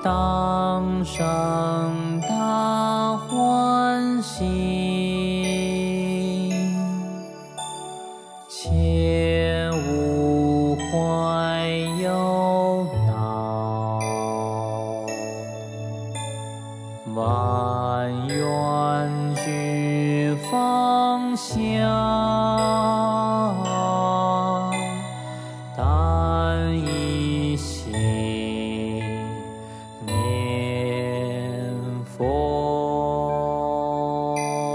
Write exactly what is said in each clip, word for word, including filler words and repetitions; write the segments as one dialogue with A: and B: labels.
A: 当生大欢喜，切勿怀忧恼，万愿须放下，但以心念佛。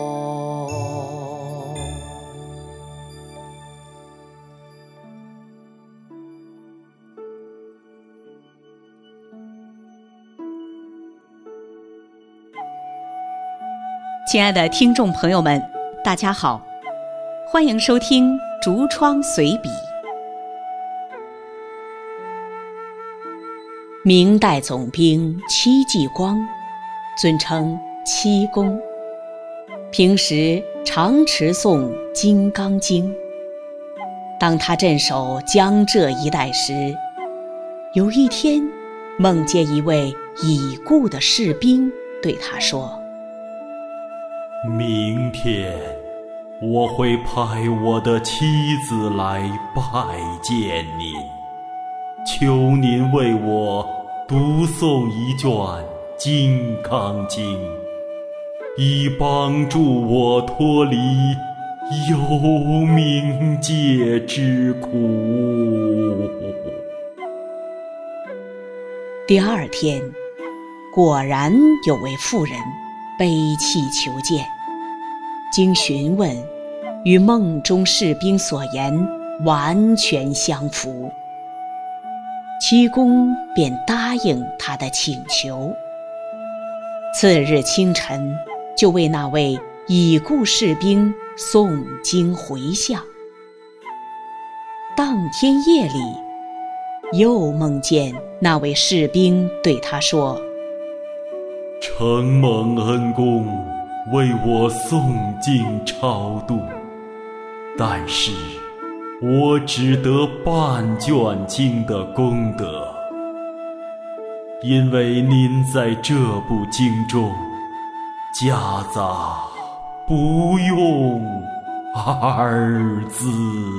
B: 亲爱的听众朋友们，大家好，欢迎收听竹窗随笔。明代总兵戚继光，尊称戚公，平时常持诵《金刚经》。当他镇守江浙一带时，有一天梦见一位已故的士兵对他说：
C: 明天我会派我的妻子来拜见您，求您为我读诵一卷《金刚经》，以帮助我脱离有冥界之苦。
B: 第二天，果然有位妇人悲泣求见，经询问，与梦中士兵所言完全相符。戚公便答应他的请求。次日清晨，就为那位已故士兵诵经回向。当天夜里，又梦见那位士兵对他说：
C: 承蒙恩公为我诵经超度，但是我只得半卷经的功德，因为您在这部经中夹杂不用二字。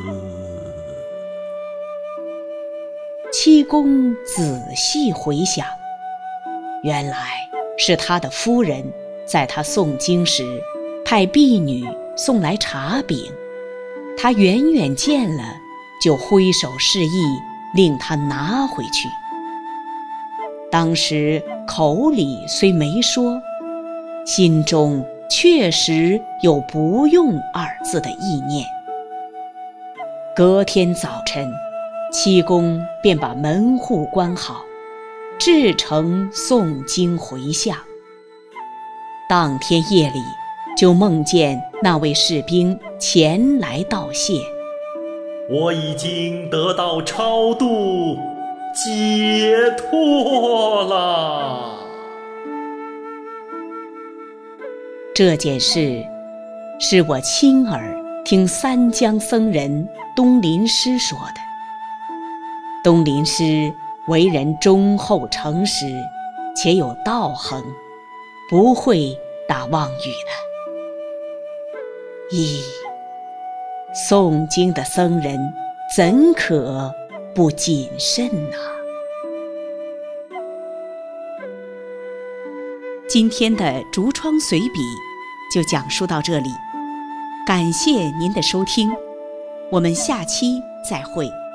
B: 戚公仔细回想，原来是他的夫人在他诵经时派婢女送来茶饼，他远远见了，就挥手示意令他拿回去。当时口里虽没说，心中确实有不用二字的意念。隔天早晨，戚公便把门户关好，制成诵经回向。当天夜里，就梦见那位士兵前来道谢：
C: 我已经得到超度，解脱了。
B: 这件事是我亲耳听三江僧人东林师说的。东林师为人忠厚诚实，且有道行，不会打妄语的。咦，诵经的僧人怎可不谨慎呢？今天的竹窗随笔就讲述到这里，感谢您的收听，我们下期再会。